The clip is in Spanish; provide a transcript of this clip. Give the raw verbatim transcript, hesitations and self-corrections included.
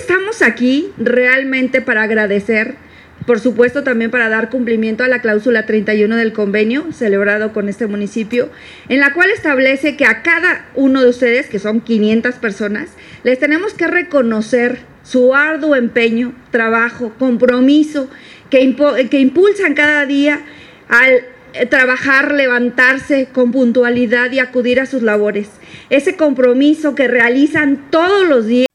estamos aquí realmente para agradecer, por supuesto también para dar cumplimiento a la cláusula treinta y uno del convenio celebrado con este municipio, en la cual establece que a cada uno de ustedes, que son quinientas personas, les tenemos que reconocer su arduo empeño, trabajo, compromiso, que, impo- que impulsan cada día al trabajar, levantarse con puntualidad y acudir a sus labores. Ese compromiso que realizan todos los días